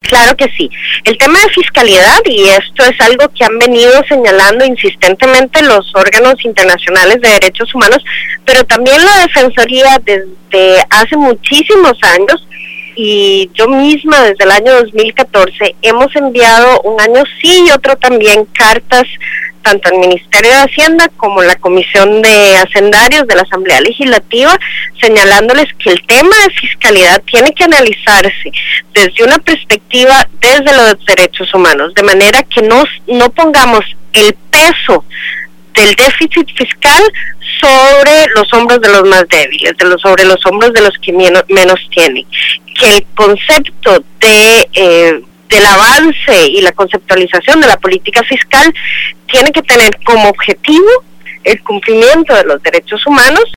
Claro que sí. El tema de fiscalidad, y esto es algo que han venido señalando insistentemente los órganos internacionales de derechos humanos, pero también la Defensoría desde hace muchísimos años, y yo misma desde el año 2014, hemos enviado un año sí y otro también cartas tanto al Ministerio de Hacienda como la Comisión de Hacendarios de la Asamblea Legislativa, señalándoles que el tema de fiscalidad tiene que analizarse desde una perspectiva desde los derechos humanos, de manera que no pongamos el peso del déficit fiscal sobre los hombros de los más débiles, sobre los hombros de los que menos tienen, que el concepto del avance y la conceptualización de la política fiscal tiene que tener como objetivo el cumplimiento de los derechos humanos